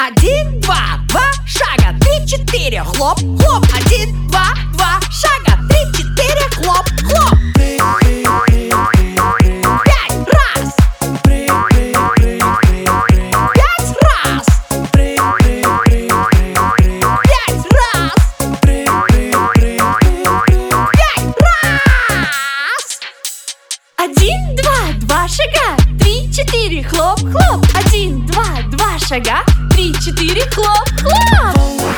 Один, два, два шага, три, четыре, хлоп, хлоп. Один, два, два шага, три, четыре, хлоп, хлоп. Пять раз. Пять раз. Пять раз. Пять раз. Один, два, два шага, три, четыре, хлоп, хлоп. Один, два, два шага, три, четыре, хлоп, хлоп.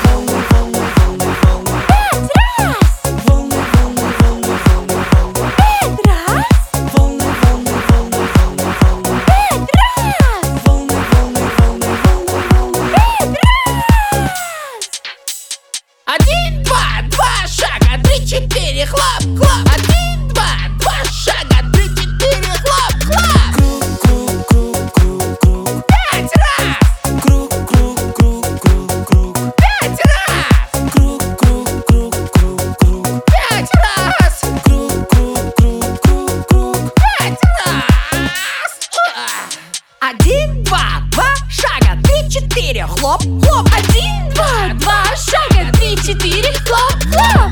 Пять раз. Пять раз. Пять раз. Пять раз. Один, два, два шага, три, четыре, хлоп, хлоп. Один, два, два шага, три, четыре, хлоп, хлоп. Пять раз. Пять раз. Пять раз. Пять раз. Один, два, два шага, три, четыре, хлоп, хлоп. Один, два, два шага, три, четыре, хлоп, хлоп.